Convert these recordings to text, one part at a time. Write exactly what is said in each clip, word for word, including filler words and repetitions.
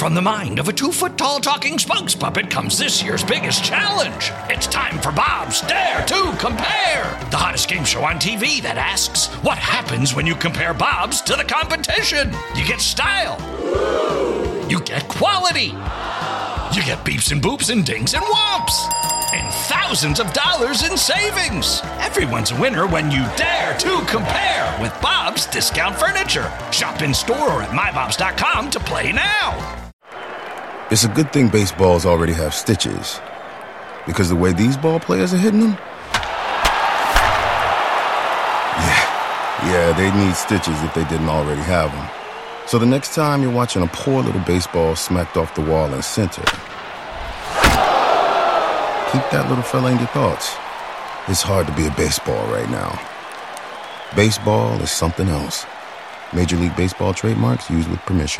From the mind of a two-foot-tall talking spokes puppet comes this year's biggest challenge. It's time for Bob's Dare to Compare, the hottest game show on T V that asks, what happens when you compare Bobs to the competition? You get style. You get quality. You get beeps and boops and dings and whomps. And thousands of dollars in savings. Everyone's a winner when you dare to compare with Bob's Discount Furniture. Shop in store or at my bobs dot com to play now. It's a good thing baseballs already have stitches, because the way these ball players are hitting them, yeah, yeah, they need stitches if they didn't already have them. So the next time you're watching a poor little baseball smacked off the wall in center, keep that little fella in your thoughts. It's hard to be a baseball right now. Baseball is something else. Major League Baseball trademarks used with permission.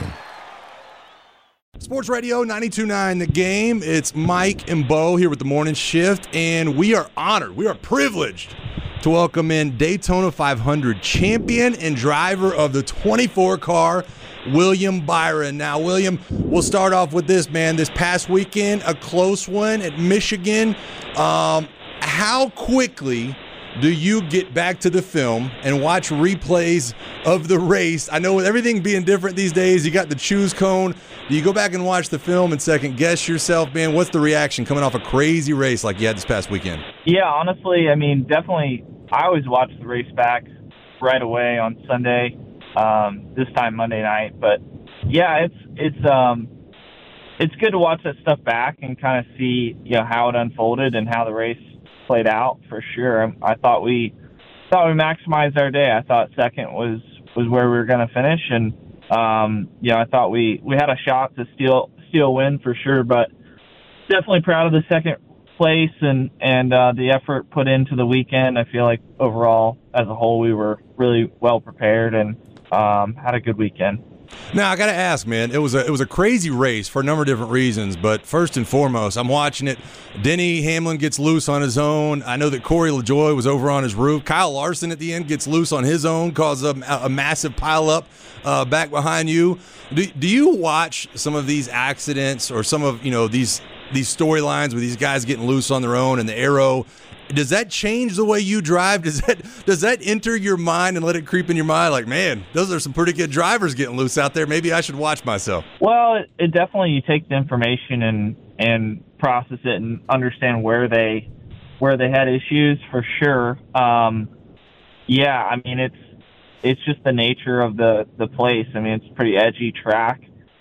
Sports Radio ninety-two point nine The Game. It's Mike and Bo here with the morning shift, and we are honored, we are privileged to welcome in Daytona five hundred champion and driver of the twenty-four car, William Byron. Now, William, we'll start off with this, man. This past weekend, a close one at Michigan. Um, how quickly do you get back to the film and watch replays of the race? I know with everything being different these days, you got the choose cone. Do you go back and watch the film and second guess yourself, man? What's the reaction coming off a crazy race like you had this past weekend? Yeah, honestly, I mean, definitely, I always watch the race back right away on Sunday, um, this time Monday night. But yeah, it's it's um, it's good to watch that stuff back and kind of see, you know, how it unfolded and how the race played out for sure. I, I thought we thought we maximized our day. I thought second was, was where we were going to finish, and um, you know, I thought we, we had a shot to steal steal a win for sure. But definitely proud of the second place and and uh, the effort put into the weekend. I feel like overall, as a whole, we were really well prepared and um, had a good weekend. Now, I got to ask, man, it was a it was a crazy race for a number of different reasons, but first and foremost, I'm watching it. Denny Hamlin gets loose on his own. I know that Corey LaJoie was over on his roof. Kyle Larson at the end gets loose on his own, causes a, a massive pileup uh, back behind you. Do, do you watch some of these accidents or some of, you know, these these storylines with these guys getting loose on their own and the arrow? Does that change the way you drive? Does that does that enter your mind and let it creep in your mind? Like, man, those are some pretty good drivers getting loose out there. Maybe I should watch myself. Well, it, it definitely, you take the information and and process it and understand where they where they had issues for sure. Um, yeah, I mean, it's it's just the nature of the, the place. I mean, it's a pretty edgy track.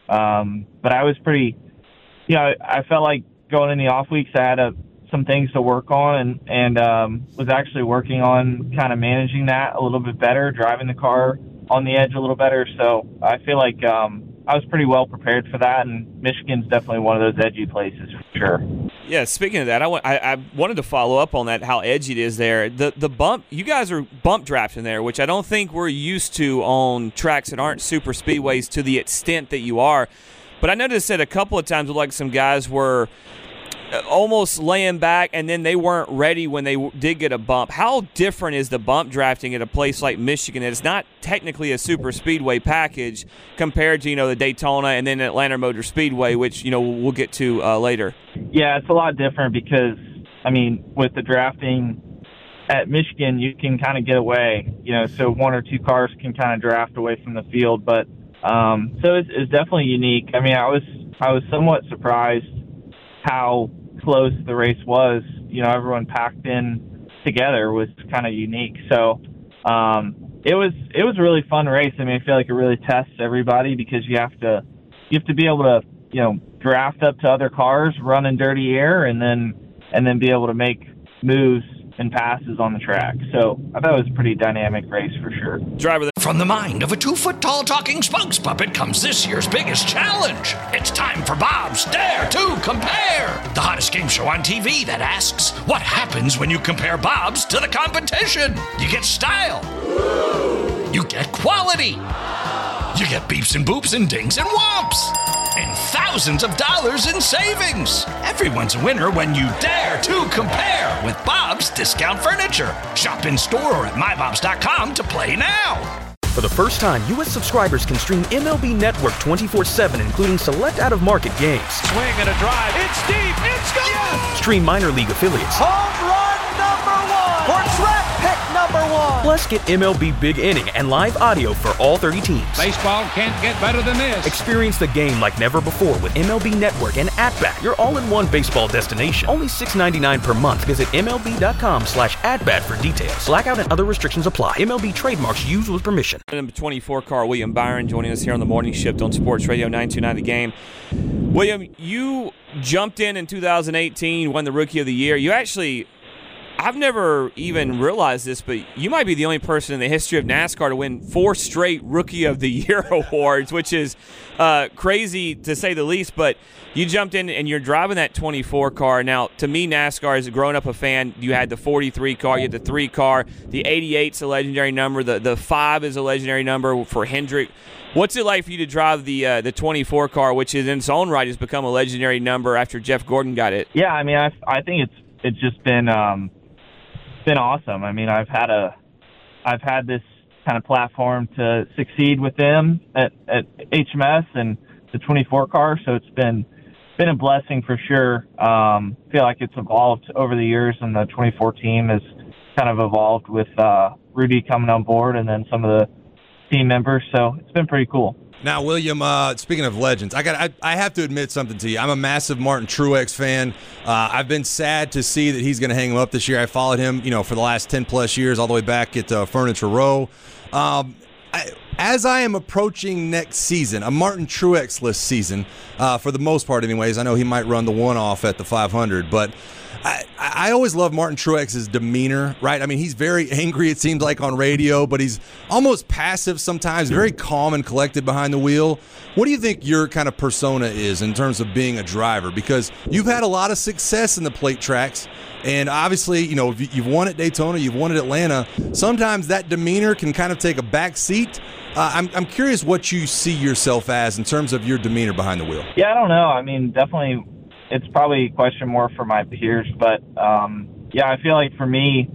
Um, but I was pretty, you know, I felt like going in the off weeks, I had a some things to work on and, and um, was actually working on kind of managing that a little bit better, driving the car on the edge a little better. So I feel like um, I was pretty well prepared for that, and Michigan's definitely one of those edgy places for sure. Yeah, speaking of that, I, want, I, I wanted to follow up on that, how edgy it is there. The the bump, you guys are bump drafting there, which I don't think we're used to on tracks that aren't super speedways to the extent that you are. But I noticed that a couple of times, like some guys were almost laying back, and then they weren't ready when they did get a bump. How different is the bump drafting at a place like Michigan? It's not technically a super speedway package compared to, you know, the Daytona and then Atlanta Motor Speedway, which, you know, we'll get to uh, later. Yeah, it's a lot different because, I mean, with the drafting at Michigan, you can kind of get away, you know, so one or two cars can kind of draft away from the field. But um, so it's, it's definitely unique. I mean, I was I was somewhat surprised how close the race was. You know, everyone packed in together was kind of unique. So um, it was it was a really fun race. I mean, I feel like it really tests everybody because you have to you have to be able to, you know, draft up to other cars, run in dirty air, and then and then be able to make moves and passes on the track. So I thought it was a pretty dynamic race for sure. Driver. From the mind of a two-foot-tall talking spokes puppet comes this year's biggest challenge. It's time for Bob's Dare to Compare, the hottest game show on T V that asks, what happens when you compare Bobs to the competition? You get style. You get quality. You get beeps and boops and dings and whomps. And thousands of dollars in savings. Everyone's a winner when you dare to compare with Bob's Discount Furniture. Shop in store or at my bobs dot com to play now. For the first time, U S subscribers can stream M L B Network twenty-four seven, including select out-of-market games. Swing and a drive. It's deep. It's gone. Yes! Stream minor league affiliates. Home run number one. For draft pick number one. Plus, get M L B Big Inning and live audio for all thirty teams. Baseball can't get better than this. Experience the game like never before with M L B Network and At-Bat, your all-in-one baseball destination. Only six dollars and ninety-nine cents per month. Visit MLB.com slash at-bat for details. Blackout and other restrictions apply. M L B trademarks used with permission. Number twenty-four car, William Byron, joining us here on the Morning Shift on Sports Radio nine two nine The Game. William, you jumped in in two thousand eighteen, won the Rookie of the Year. You actually, I've never even realized this, but you might be the only person in the history of NASCAR to win four straight Rookie of the Year awards, which is uh, crazy to say the least. But you jumped in and you're driving that twenty-four car. Now, to me, NASCAR, as a grown-up a fan, you had the forty-three car, you had the three car, the eighty-eight's a legendary number, the the five is a legendary number for Hendrick. What's it like for you to drive the uh, the twenty-four car, which is in its own right has become a legendary number after Jeff Gordon got it? Yeah, I mean, I I think it's it's just been um, been awesome. I mean, I've had a I've had this kind of platform to succeed with them at, at H M S and the twenty-four car, so it's been been a blessing for sure. Um, I feel like it's evolved over the years, and the twenty-four team has kind of evolved with uh, Rudy coming on board and then some of the team members, so it's been pretty cool. Now, William, uh, speaking of legends, I got I, I have to admit something to you. I'm a massive Martin Truex fan. Uh, I've been sad to see that he's going to hang him up this year. I followed him, you know, for the last ten plus years, all the way back at uh, Furniture Row. Um, I, as I am approaching next season, a Martin Truex-less season, uh, for the most part, anyways. I know he might run the one-off at the five hundred, but I, I always love Martin Truex's demeanor, right? I mean, he's very angry, it seems like, on radio, but he's almost passive sometimes, very calm and collected behind the wheel. What do you think your kind of persona is in terms of being a driver? Because you've had a lot of success in the plate tracks, and obviously, you know, you've won at Daytona, you've won at Atlanta. Sometimes that demeanor can kind of take a back seat. Uh, I'm, I'm curious what you see yourself as in terms of your demeanor behind the wheel. Yeah, I don't know. I mean, definitely it's probably a question more for my peers, but um, yeah, I feel like for me,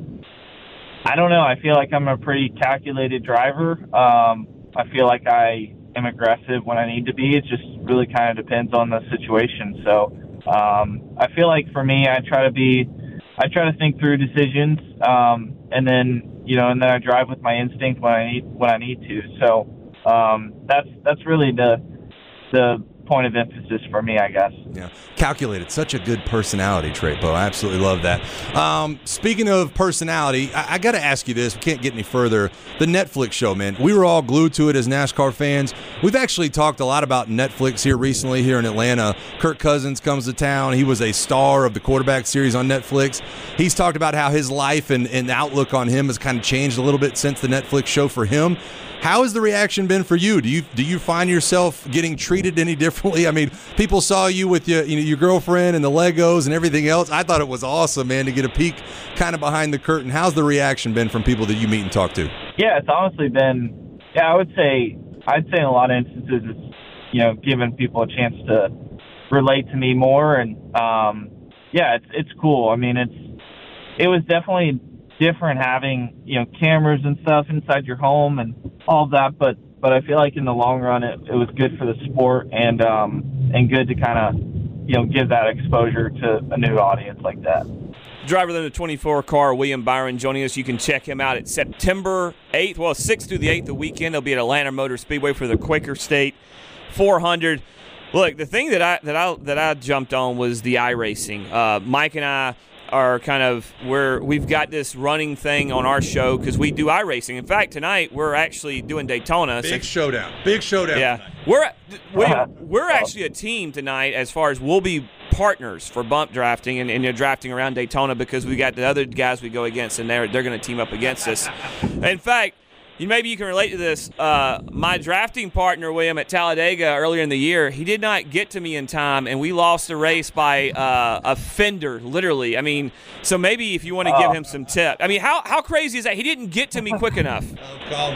I don't know. I feel like I'm a pretty calculated driver. Um, I feel like I am aggressive when I need to be. It just really kind of depends on the situation. So um, I feel like for me, I try to be, I try to think through decisions, um, and then you know, and then I drive with my instinct when I need when I need to. So um, that's that's really the the point of emphasis for me, I guess. Yeah, calculated. Such a good personality trait, Bo. I absolutely love that. Um, speaking of personality, I, I got to ask you this. We can't get any further. The Netflix show, man. We were all glued to it as NASCAR fans. We've actually talked a lot about Netflix here recently here in Atlanta. Kirk Cousins comes to town. He was a star of the quarterback series on Netflix. He's talked about how his life and, and outlook on him has kind of changed a little bit since the Netflix show for him. How has the reaction been for you? Do you do you find yourself getting treated any differently? I mean, people saw you with your you know, your girlfriend and the Legos and everything else. I thought it was awesome, man, to get a peek kind of behind the curtain. How's the reaction been from people that you meet and talk to? Yeah, it's honestly been, yeah, I would say, I'd say in a lot of instances it's, you know, giving people a chance to relate to me more. And, um, yeah, it's it's cool. I mean, it's it was definitely different having, you know, cameras and stuff inside your home and all of that, but but I feel like in the long run it, it was good for the sport and um and good to kind of, you know, give that exposure to a new audience like that. Driver of the twenty-four car, William Byron, joining us. You can check him out at September eighth, well, sixth through the eighth, the weekend. He'll be at Atlanta Motor Speedway for the Quaker State four hundred. Look, the thing that I that I that I jumped on was the iRacing. Uh, Mike and I are kind of where we've got this running thing on our show because we do iRacing. In fact, tonight we're actually doing Daytona. Big so, showdown. Big showdown. Yeah, tonight. we're we're, we're actually a team tonight as far as we'll be partners for bump drafting and, and you're drafting around Daytona because we got the other guys we go against and they're they're going to team up against us. In fact, you, maybe you can relate to this. Uh, my drafting partner, William, at Talladega earlier in the year, he did not get to me in time, and we lost the race by uh, a fender, literally. I mean, so maybe if you want to oh. give him some tip. I mean, how how crazy is that? He didn't get to me quick enough. Oh, calm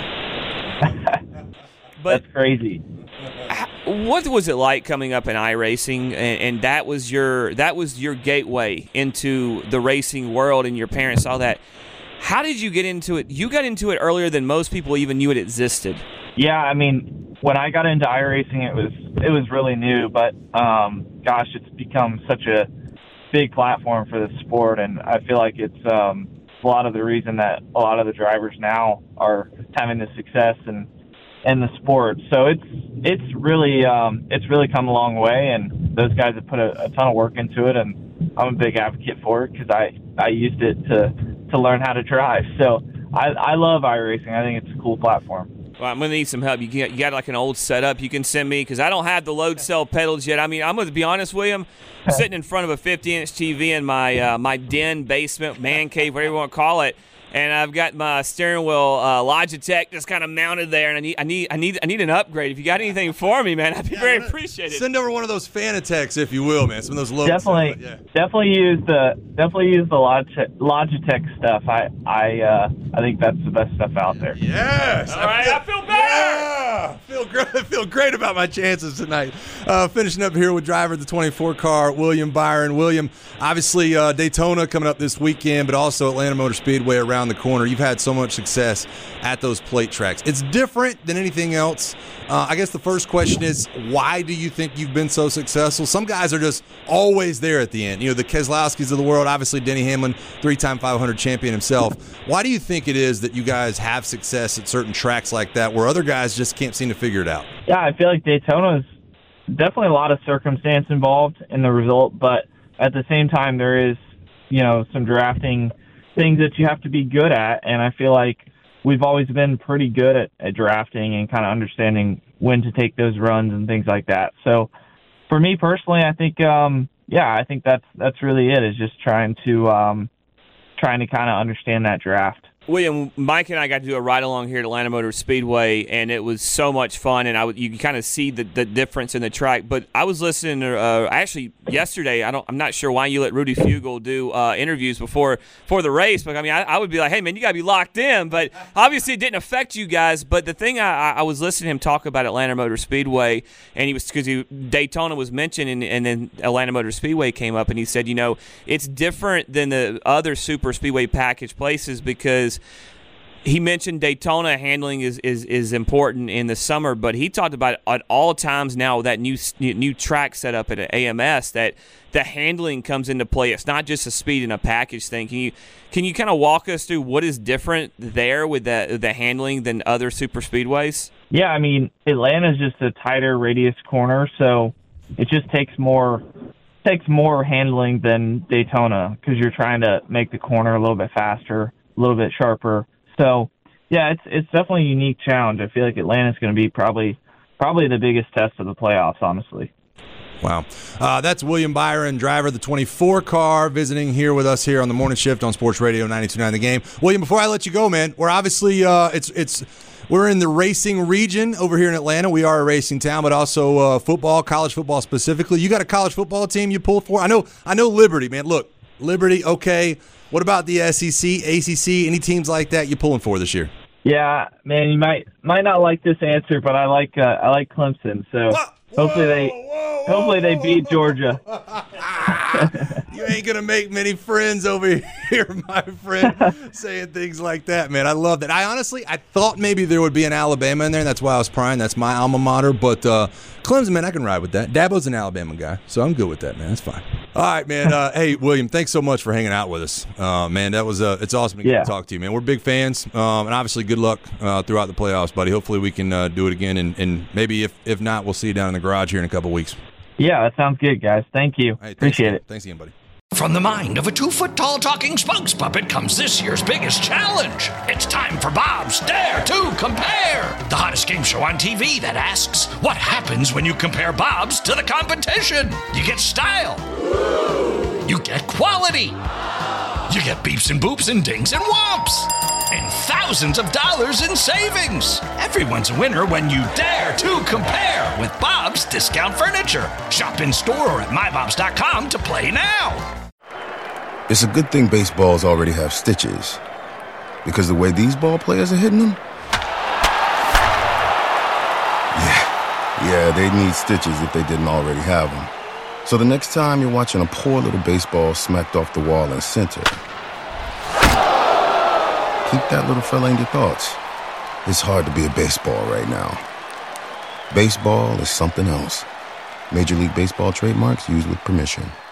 down. But that's crazy. What was it like coming up in iRacing, and, and that was your that was your gateway into the racing world, and your parents saw that? How did you get into it? You got into it earlier than most people even knew it existed. Yeah, I mean, when I got into iRacing, it was it was really new, but um, gosh, it's become such a big platform for the sport, and I feel like it's um, a lot of the reason that a lot of the drivers now are having the success and in the sport. So it's it's really um, it's really come a long way, and those guys have put a, a ton of work into it, and I'm a big advocate for it because I, I used it to to learn how to drive. So I, I love iRacing. I think it's a cool platform. Well, I'm going to need some help. You got, you got like an old setup you can send me because I don't have the load cell pedals yet. I mean, I'm going to be honest, William, I'm sitting in front of a fifty-inch T V in my uh, my den, basement, man cave, whatever you want to call it. And I've got my steering wheel uh, Logitech just kind of mounted there, and I need, I need, I need, I need an upgrade. If you got anything for me, man, I'd be yeah, very appreciated. Send over one of those Fanatechs, if you will, man. Some of those low. Definitely, yeah. definitely use the definitely use the Logitech, Logitech stuff. I, I, uh, I think that's the best stuff out there. Yes. All right, I feel better. Yeah, feel great. Feel great about my chances tonight. Uh, finishing up here with driver of the twenty-four car, William Byron. William, obviously uh, Daytona coming up this weekend, but also Atlanta Motor Speedway around the corner. You've had so much success at those plate tracks. It's different than anything else. Uh, I guess the first question is, why do you think you've been so successful? Some guys are just always there at the end. You know, the Keselowskis of the world, obviously Denny Hamlin, three-time five hundred champion himself. Why do you think it is that you guys have success at certain tracks like that where other guys just can't seem to figure it out? Yeah, I feel like Daytona is definitely a lot of circumstance involved in the result, but at the same time there is, you know, some drafting things that you have to be good at, and I feel like we've always been pretty good at, at drafting and kind of understanding when to take those runs and things like that. So for me personally, I think, um, yeah, I think that's that's really it, is just trying to um, trying to kind of understand that draft. William, Mike and I got to do a ride-along here at Atlanta Motor Speedway, and it was so much fun, and I w- you can kind of see the, the difference in the track. But I was listening to, uh, actually, yesterday, I don't, I'm not sure why you let Rudy Fugle do uh, interviews before for the race, but, I mean, I, I would be like, hey, man, you got to be locked in. But obviously it didn't affect you guys. But the thing, I, I was listening to him talk about Atlanta Motor Speedway, and he was, because Daytona was mentioned, and, and then Atlanta Motor Speedway came up, and he said, you know, it's different than the other super speedway package places because he mentioned Daytona handling is, is, is important in the summer, but he talked about at all times now with that new new track set up at A M S that the handling comes into play. It's not just a speed and a package thing. Can you can you kind of walk us through what is different there with the the handling than other super speedways? Yeah, I mean, Atlanta's just a tighter radius corner, so it just takes more takes more handling than Daytona because you're trying to make the corner a little bit faster, a little bit sharper. So, yeah, it's it's definitely a unique challenge. I feel like Atlanta's going to be probably probably the biggest test of the playoffs, honestly. Wow. Uh, that's William Byron, driver of the twenty-four car, visiting here with us here on the morning shift on Sports Radio ninety-two point nine The Game. William, before I let you go, man, we're obviously uh, it's it's we're in the racing region over here in Atlanta. We are a racing town, but also uh, football, college football specifically. You got a college football team you pull for? I know I know Liberty, man. Look, Liberty, okay. What about the S E C, A C C, any teams like that you pulling for this year? Yeah, man, you might might not like this answer, but I like uh, I like Clemson. So whoa, hopefully they whoa, whoa, hopefully they beat Georgia. You ain't gonna make many friends over here, my friend, saying things like that, man. I love that. I honestly, I thought maybe there would be an Alabama in there, and that's why I was prying. That's my alma mater. But uh, Clemson, man, I can ride with that. Dabo's an Alabama guy, so I'm good with that, man. That's fine. All right, man. Uh, hey, William, thanks so much for hanging out with us, uh, man. That was uh, it's awesome to get yeah. to talk to you, man. We're big fans, um, and obviously, good luck uh, throughout the playoffs, buddy. Hopefully, we can uh, do it again, and, and maybe if if not, we'll see you down in the garage here in a couple weeks. Yeah, that sounds good, guys. Thank you. Hey, Appreciate again. it. Thanks again, buddy. From the mind of a two-foot-tall talking spokes puppet comes this year's biggest challenge. It's time for Bob's Dare to Compare, the hottest game show on T V that asks, what happens when you compare Bobs to the competition? You get style. You get quality. You get beeps and boops and dings and whomps. And thousands of dollars in savings. Everyone's a winner when you dare to compare with Bob's Discount Furniture. Shop in store or at my bobs dot com to play now. It's a good thing baseballs already have stitches, because the way these ball players are hitting them, yeah, yeah, they need stitches if they didn't already have them. So the next time you're watching a poor little baseball smacked off the wall in center, Keep that little fella in your thoughts. It's hard to be a baseball right now. Baseball is something else. Major League Baseball trademarks used with permission.